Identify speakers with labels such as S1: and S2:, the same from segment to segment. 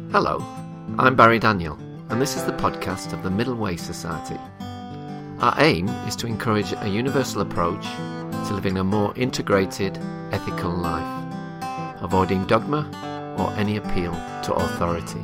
S1: Hello, I'm Barry Daniel, and this is the podcast of the Middle Way Society. Our aim is to encourage a universal approach to living a more integrated, ethical life, avoiding dogma or any appeal to authority.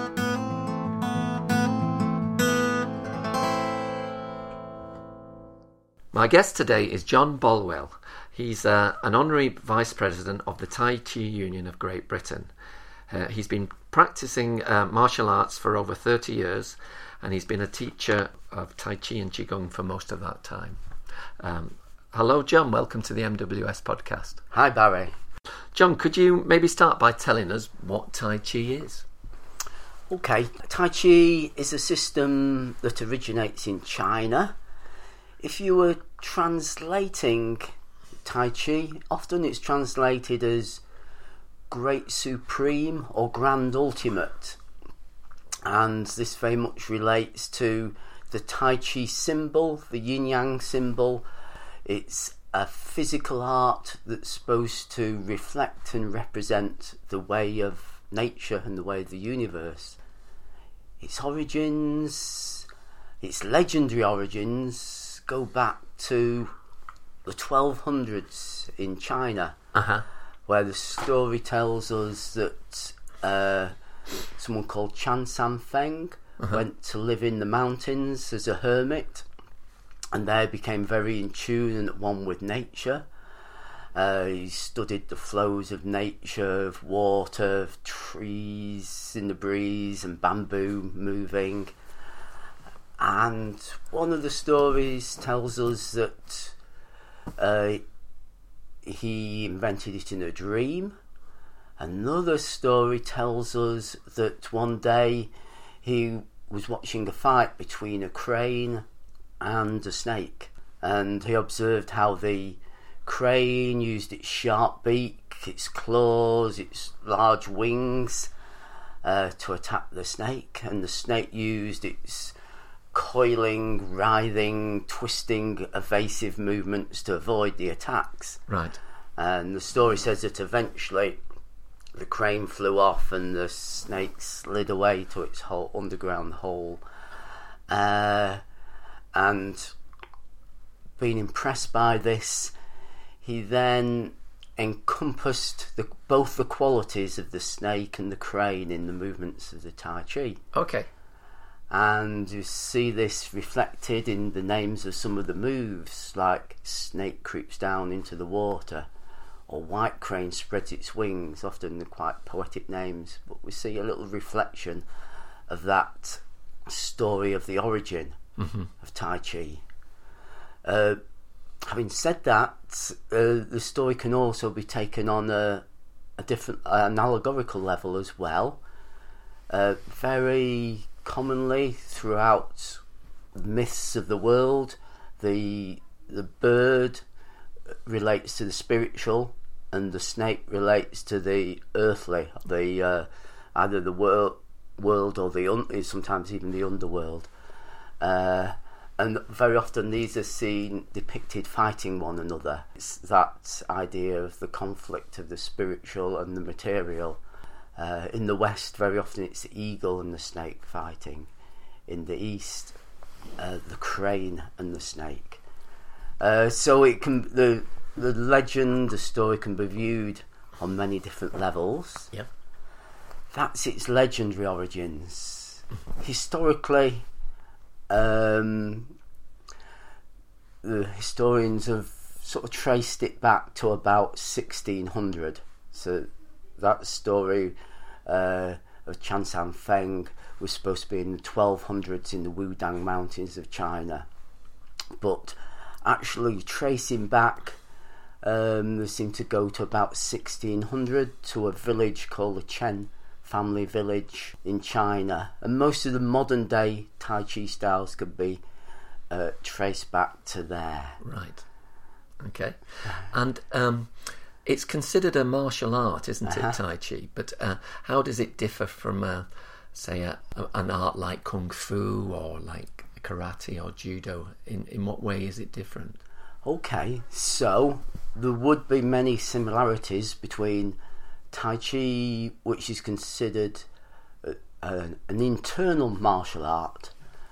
S1: My guest today is John Bolwell. He's an honorary Vice President of the Tai Chi Union of Great Britain. He's been practicing martial arts for over 30 years, and he's been a teacher of Tai Chi and Qigong for most of that time. Hello, John. Welcome to the MWS podcast.
S2: Hi, Barry.
S1: John, could you maybe start by telling us what Tai Chi is?
S2: Okay, Tai Chi is a system that originates in China. If you were translating Tai Chi, often it's translated as Great Supreme or Grand Ultimate, and this very much relates to the Tai Chi symbol, the Yin Yang symbol. It's a physical art that's supposed to reflect and represent the way of nature and the way of the universe. Its origins, its legendary origins, go back to the 1200s in China. Where the story tells us that someone called Chan San Feng went to live in the mountains as a hermit, and there became very in tune and at one with nature. He studied the flows of nature, of water, of trees in the breeze and bamboo moving. And one of the stories tells us that he invented it in a dream. Another story tells us that one day he was watching a fight between a crane and a snake, and he observed how the crane used its sharp beak, its claws, its large wings to attack the snake, and the snake used its coiling, writhing, twisting, evasive movements to avoid the attacks.
S1: Right.
S2: And the story says that eventually the crane flew off and the snake slid away to its whole underground hole. And being impressed by this, he then encompassed both the qualities of the snake and the crane in the movements of the Tai Chi.
S1: Okay.
S2: And you see this reflected in the names of some of the moves, like snake creeps down into the water, or white crane spreads its wings, often they're quite poetic names, but we see a little reflection of that story of the origin of Tai Chi. Having said that, the story can also be taken on an allegorical level as well. Very commonly throughout myths of the world, the bird relates to the spiritual and the snake relates to the earthly, either the world or sometimes even the underworld, and very often these are seen depicted fighting one another. It's that idea of the conflict of the spiritual and the material. In the West, very often it's the eagle and the snake fighting. In the East, the crane and the snake. So it can the legend, the story can be viewed on many different levels.
S1: Yep.
S2: That's its legendary origins. Historically, the historians have sort of traced it back to about 1600. So that story of Chan San Feng was supposed to be in the 1200s in the Wudang Mountains of China, but actually tracing back, they seem to go to about 1600 to a village called the Chen family village in China, and most of the modern day Tai Chi styles could be traced back to there.
S1: Right. Okay. And it's considered a martial art, isn't it, Tai Chi? But how does it differ from, say, an art like Kung Fu or like karate or judo? In what way is it different?
S2: Okay, so there would be many similarities between Tai Chi, which is considered an internal martial art,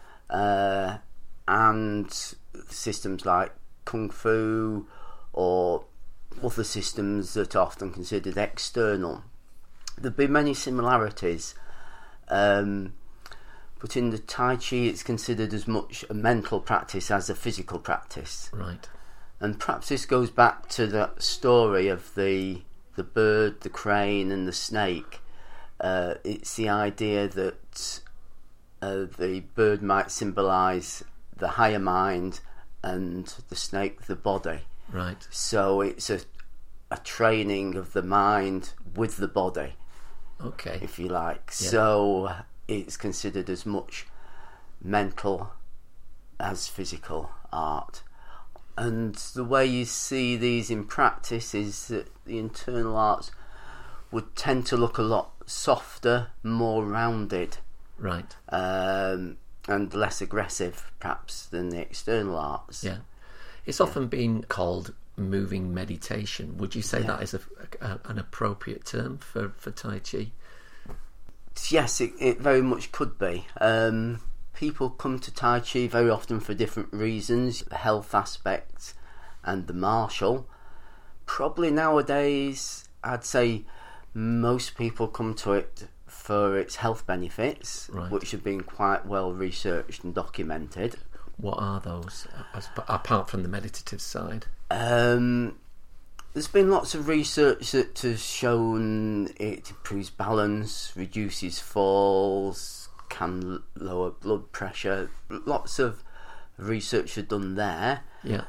S2: and systems like Kung Fu or other systems that are often considered external. There'd be many similarities, but in the Tai Chi it's considered as much a mental practice as a physical practice.
S1: Right.
S2: And perhaps this goes back to that story of the bird, the crane and the snake. It's the idea that the bird might symbolise the higher mind and the snake the body.
S1: Right.
S2: So it's a training of the mind with the body,
S1: Okay.
S2: if you like.
S1: Yeah.
S2: So it's considered as much mental as physical art. And the way you see these in practice is that the internal arts would tend to look a lot softer, more rounded,
S1: Right.
S2: and less aggressive perhaps than the external arts.
S1: Yeah. It's often been called moving meditation. Would you say that is an appropriate term for Tai Chi?
S2: Yes, it very much could be. People come to Tai Chi very often for different reasons, the health aspect and the martial. Probably nowadays, I'd say most people come to it for its health benefits,
S1: Right.
S2: which have been quite well researched and documented.
S1: What are those, apart from the meditative side?
S2: There's been lots of research that has shown it improves balance, reduces falls, can lower blood pressure. Lots of research are done there.
S1: Yeah.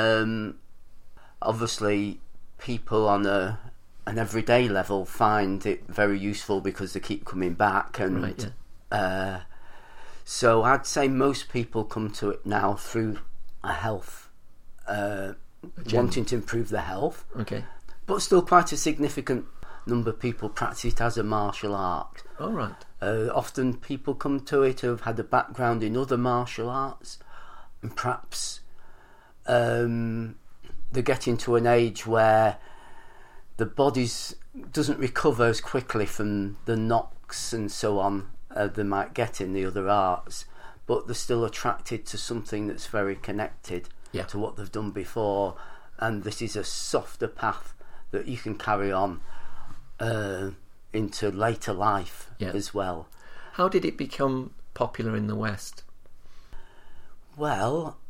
S2: Obviously, people on an everyday level find it very useful because they keep coming back, and
S1: Right, yeah.
S2: so I'd say most people come to it now through a health, wanting to improve their health,
S1: Okay.
S2: but still quite a significant number of people practice it as a martial art.
S1: All right.
S2: Often people come to it who have had a background in other martial arts, and perhaps they're getting to an age where the body doesn't recover as quickly from the knocks and so on they might get in the other arts, but they're still attracted to something that's very connected
S1: Yeah.
S2: to what they've done before, and this is a softer path that you can carry on into later life
S1: Yeah.
S2: as well.
S1: How did it become popular in the West?
S2: Well,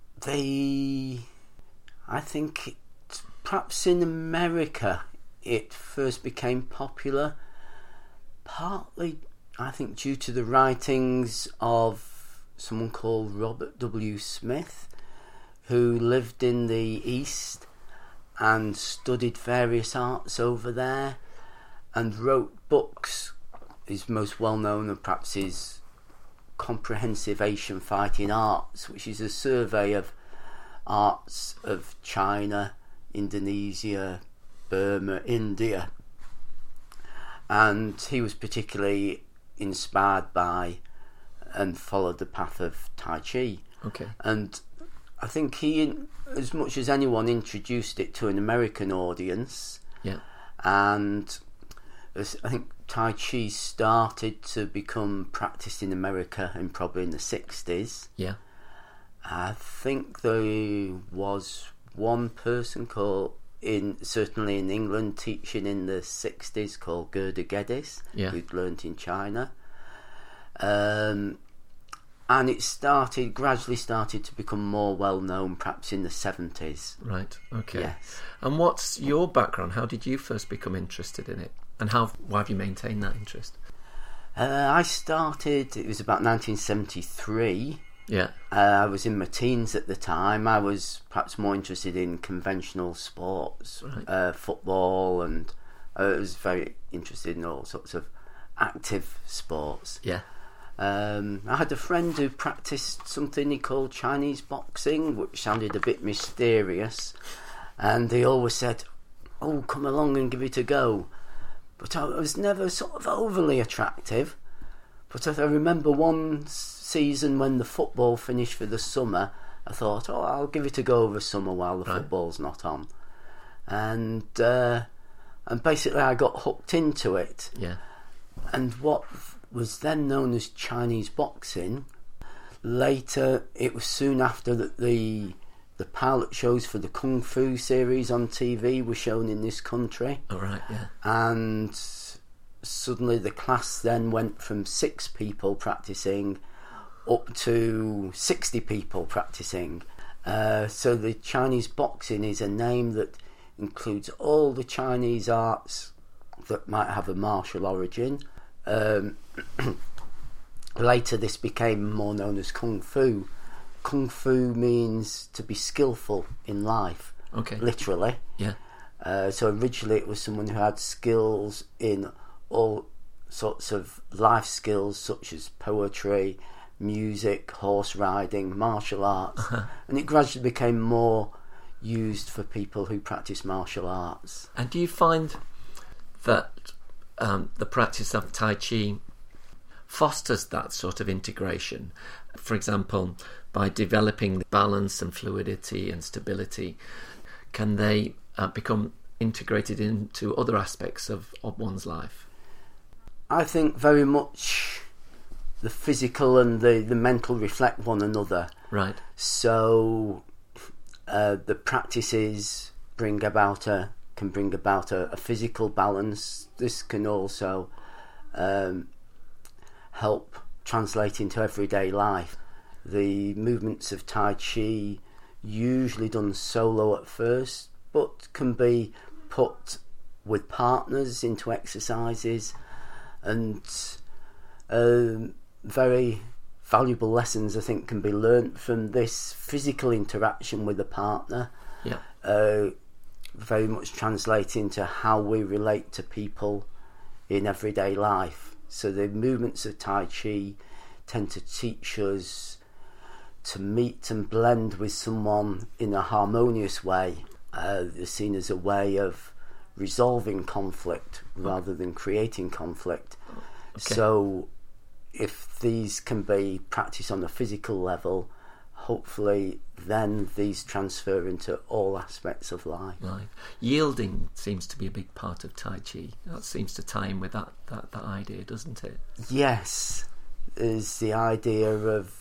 S2: I think perhaps in America it first became popular, partly I think due to the writings of someone called Robert W. Smith, who lived in the East and studied various arts over there and wrote books. His most well known and perhaps his Comprehensive Asian Fighting Arts, which is a survey of arts of China, Indonesia, Burma, India. And he was particularly inspired by and followed the path of Tai Chi.
S1: Okay.
S2: And I think he, as much as anyone, introduced it to an American audience.
S1: Yeah.
S2: And I think Tai Chi started to become practiced in America probably in the 60s.
S1: Yeah.
S2: I think there was one person certainly in England, teaching in the 60s, called Gerda Geddes,
S1: Yeah.
S2: who'd learnt in China. And it gradually started to become more well known perhaps in the 70s.
S1: Right. Okay.
S2: Yes.
S1: And what's your background? How did you first become interested in it? And why have you maintained that interest?
S2: I started, it was about 1973.
S1: Yeah.
S2: I was in my teens at the time. I was perhaps more interested in conventional sports,
S1: Right.
S2: football, and I was very interested in all sorts of active sports.
S1: Yeah.
S2: I had a friend who practiced something he called Chinese boxing, which sounded a bit mysterious, and he always said, "Oh, come along and give it a go." But I was never sort of overly attractive. But I remember one season when the football finished for the summer, I thought, "Oh, I'll give it a go over summer while the football's not on," and basically I got hooked into it.
S1: Yeah.
S2: And what was then known as Chinese boxing. Later, it was soon after that the pilot shows for the Kung Fu series on TV were shown in this country.
S1: All right, yeah.
S2: And suddenly the class then went from 6 people practicing up to 60 people practicing. So the Chinese boxing is a name that includes all the Chinese arts that might have a martial origin. Later this became more known as Kung Fu. Kung Fu means to be skillful in life,
S1: okay,
S2: literally.
S1: Yeah.
S2: So originally it was someone who had skills in all sorts of life skills such as poetry, music, horse riding, martial arts. And it gradually became more used for people who practice martial arts.
S1: And do you find that the practice of Tai Chi fosters that sort of integration? For example, by developing the balance and fluidity and stability, can they become integrated into other aspects of one's life?
S2: I think very much the physical and the mental reflect one another.
S1: Right.
S2: So the practices can bring about a physical balance. This can also help translate into everyday life. The movements of Tai Chi, usually done solo at first, but can be put with partners into exercises, and very valuable lessons I think can be learnt from this physical interaction with a partner.
S1: Yeah.
S2: Very much translating to how we relate to people in everyday life. So the movements of Tai Chi tend to teach us to meet and blend with someone in a harmonious way. They're seen as a way of resolving conflict rather than creating conflict.
S1: Okay.
S2: So if these can be practiced on a physical level, hopefully then these transfer into all aspects of life.
S1: Right. Yielding seems to be a big part of Tai Chi. That seems to tie in with that idea, doesn't it?
S2: Yes, is the idea of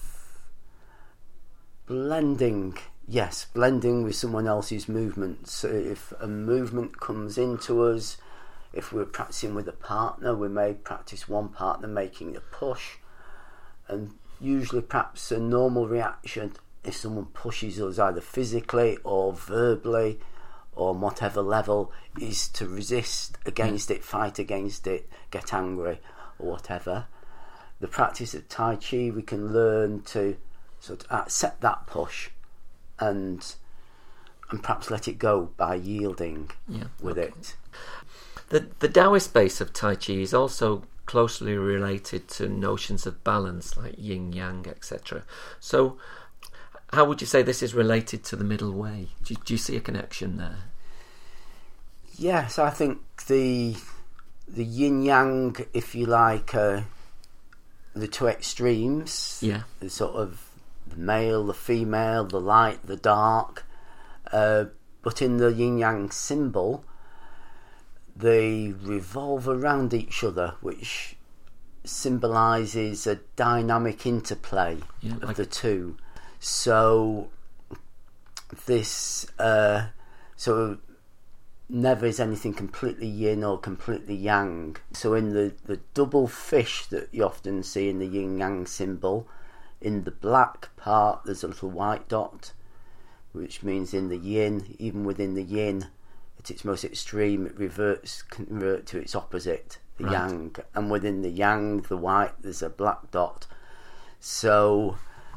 S2: blending with someone else's movements. So if a movement comes into us, if we're practicing with a partner, we may practice one partner making a push, and usually perhaps a normal reaction if someone pushes us either physically or verbally or on whatever level is to resist against it, fight against it, get angry or whatever. The practice of Tai Chi, we can learn to sort of accept that push and perhaps let it go by yielding with it.
S1: The Taoist base of Tai Chi is also closely related to notions of balance like yin yang, etc. So how would you say this is related to the middle way? Do you see a connection there?
S2: Yes, I think the yin yang, if you like, the two extremes.
S1: Yeah.
S2: The sort of the male, the female, the light, the dark. But in the yin yang symbol, they revolve around each other, which symbolises a dynamic interplay of the two. So this so never is anything completely yin or completely yang. So in the double fish that you often see in the yin yang symbol, in the black part there's a little white dot, which means in the yin, even within the yin, at its most extreme, it convert to its opposite, the yang. And within the yang, the white, there's a black dot. So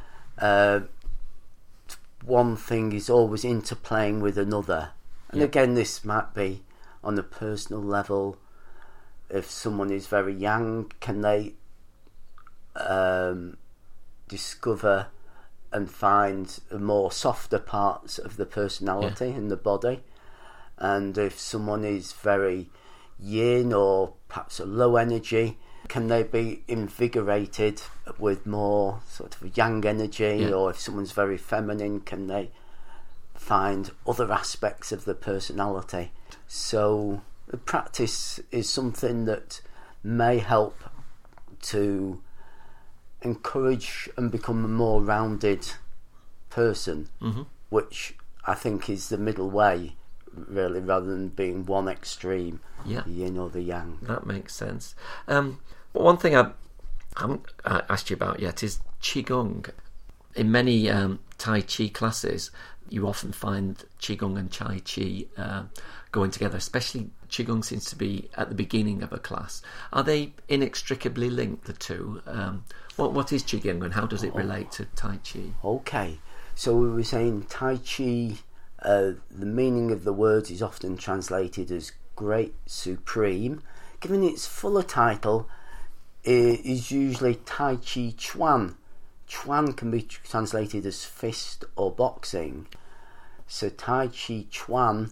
S2: one thing is always interplaying with another. And again, this might be on a personal level. If someone is very yang, can they discover and find more softer parts of the personality in the body? And if someone is very yin or perhaps a low energy, can they be invigorated with more sort of yang energy? Or if someone's very feminine, can they find other aspects of the personality? So the practice is something that may help to encourage and become a more rounded person, which I think is the middle way, really, rather than being one extreme, the yin or the yang.
S1: That makes sense. One thing I haven't asked you about yet is Qigong. In many Tai Chi classes, you often find Qigong and Tai Chi going together, especially Qigong seems to be at the beginning of a class. Are they inextricably linked, the two? What is Qigong and how does it relate to Tai Chi?
S2: Okay, so we were saying Tai Chi, the meaning of the words is often translated as great supreme. Given its fuller title, it is usually Tai Chi Chuan. Chuan can be translated as fist or boxing. So Tai Chi Chuan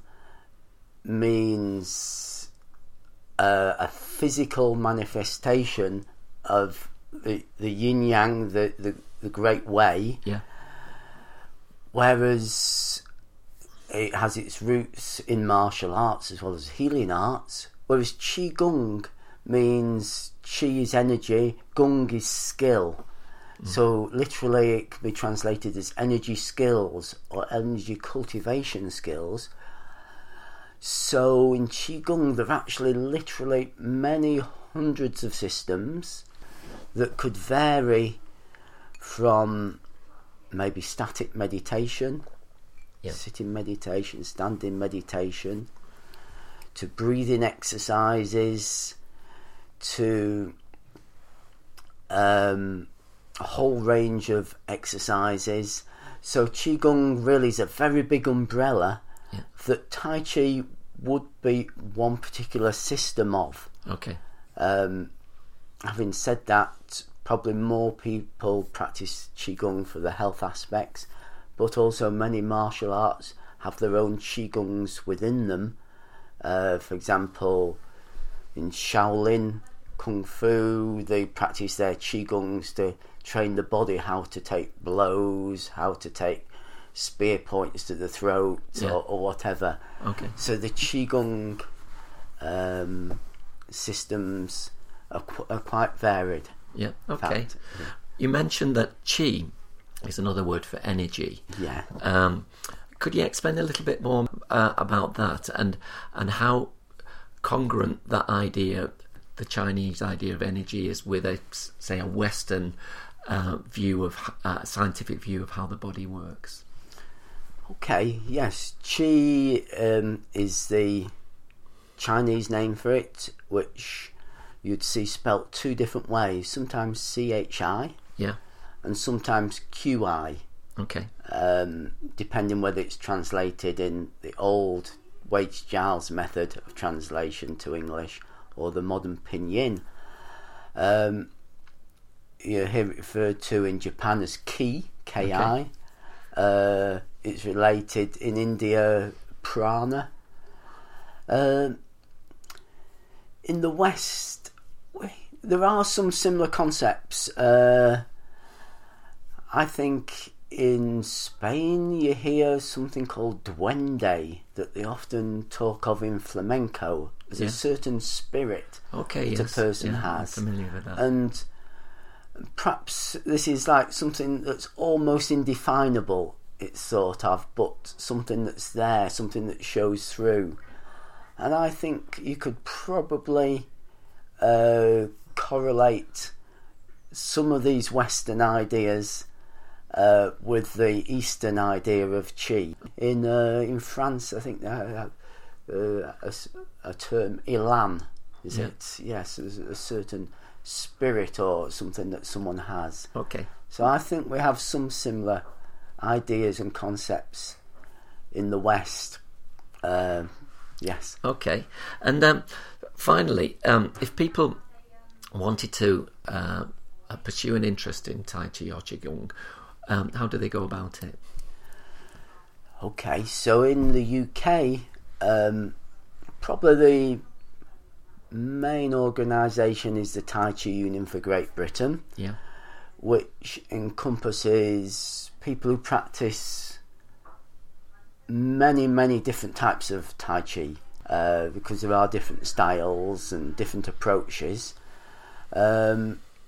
S2: means a physical manifestation of the yin yang, the great way.
S1: Yeah.
S2: Whereas it has its roots in martial arts as well as healing arts. Whereas Qigong means Qi is energy, Gung is skill. So literally it can be translated as energy skills or energy cultivation skills. So in Qigong there are actually literally many hundreds of systems that could vary from maybe static meditation, sitting meditation, standing meditation, to breathing exercises, to a whole range of exercises. So Qigong really is a very big umbrella that Tai Chi would be one particular system of.
S1: Okay.
S2: Having said that, probably more people practice Qigong for the health aspects, but also many martial arts have their own Qigongs within them. For example, in Shaolin Kung Fu, they practice their Qigongs to train the body how to take blows, how to take spear points to the throat, or whatever.
S1: Okay.
S2: So the Qigong systems are quite varied.
S1: Yeah, okay. You mentioned that Qi is another word for energy.
S2: Yeah.
S1: Could you explain a little bit more about that and how congruent that idea, the Chinese idea of energy, is with a Western view of scientific view of how the body works?
S2: Okay, yes. Qi is the Chinese name for it, which you'd see spelt two different ways. Sometimes CHI, and sometimes QI. Okay. Depending whether it's translated in the old Waite-Giles method of translation to English or the modern pinyin. You hear it referred to in Japan as Ki, Ki. It's related in India, prana. In the West, there are some similar concepts. I think in Spain you hear something called duende that they often talk of in flamenco. There's a certain spirit that a person has.
S1: I'm familiar with that.
S2: And perhaps this is like something that's almost indefinable, it's thought of, but something that's there, something that shows through. And I think you could probably correlate some of these Western ideas with the Eastern idea of Qi. In France, I think they have a term Elan, is it? Yes, there's a certain spirit or something that someone has.
S1: Okay.
S2: So I think we have some similar ideas and concepts in the West. Yes. Okay.
S1: And finally, if people wanted to pursue an interest in Tai Chi or Qigong, how do they go about it?
S2: Okay, so in the UK, probably the main organisation is the Tai Chi Union for Great Britain, which encompasses people who practice many different types of Tai Chi, because there are different styles and different approaches.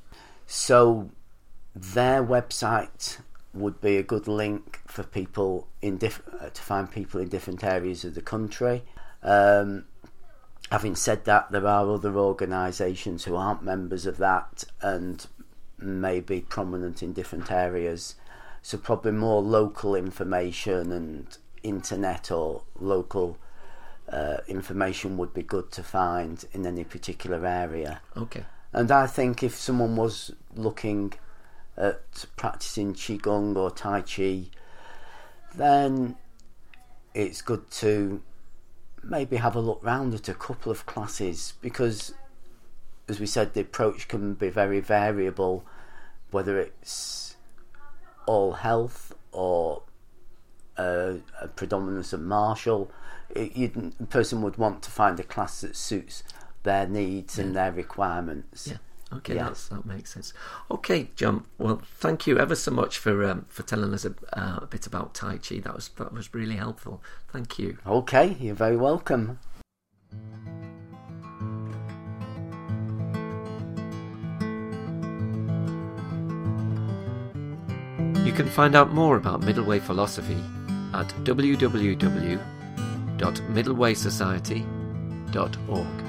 S2: So their website would be a good link for people to find people in different areas of the country. Having said that, there are other organisations who aren't members of that and may be prominent in different areas. So probably more local information and internet or local information would be good to find in any particular area.
S1: Okay.
S2: And I think if someone was looking at practicing Qigong or Tai Chi, then it's good to maybe have a look round at a couple of classes, because, as we said, the approach can be very variable, whether it's all health or a predominance of martial. A person would want to find a class that suits their needs and their requirements.
S1: Yeah. Okay, that makes sense. Okay, John. Well, thank you ever so much for telling us a bit about Tai Chi. That was really helpful. Thank you.
S2: Okay, you're very welcome.
S1: You can find out more about Middle Way philosophy at www.middlewaysociety.org.